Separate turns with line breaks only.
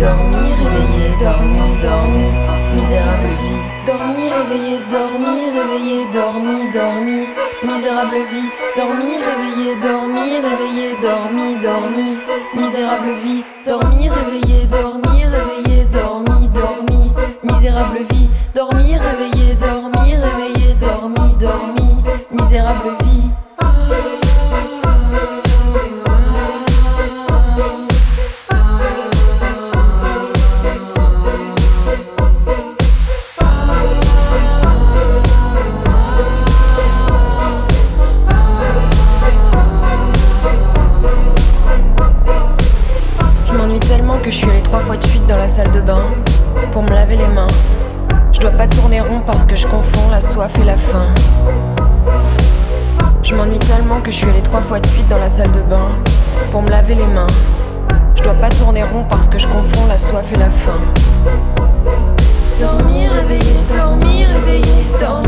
dormir, réveillé, dormi, dormi, misérable vie. Dormir, réveillé, dormi, réveillé, dormi, dormi, misérable vie. Dormir, réveillé, dormi, réveillé, dormi, dormi, misérable vie. Dormir, réveillé, dormi, réveillé, dormi, dormi, misérable vie. Dormir, réveillé, dormi, réveillé, dormi, dormi, misérable vie. Que je suis allée 3 fois de suite dans la salle de bain pour me laver les mains. Je dois pas tourner rond parce que je confonds la soif et la faim. Je m'ennuie tellement que je suis allée 3 fois de suite dans la salle de bain pour me laver les mains. Je dois pas tourner rond parce que je confonds la soif et la faim. Dormir, réveillé, dormir, réveillé, dormir.